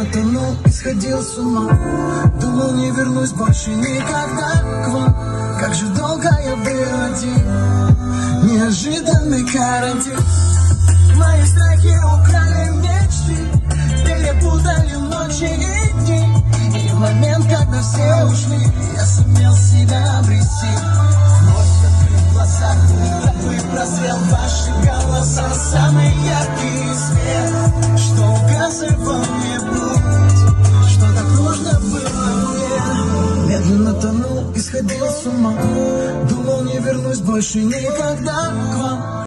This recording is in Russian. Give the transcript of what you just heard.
тонул и сходил с ума. Думал, не вернусь больше никогда к вам. Как же долго я был один, неожиданный карантин. Мои страхи украли мечты, перепутали ночи и дни. И в момент, когда все ушли, я сумел себя обрести. Вновь открыв глаза, такой просвел ваши голоса. Самый яркий свет, что указывал мне путь, что так нужно было мне. Медленно тонул и сходил с ума. Думал, не вернусь больше никогда к вам.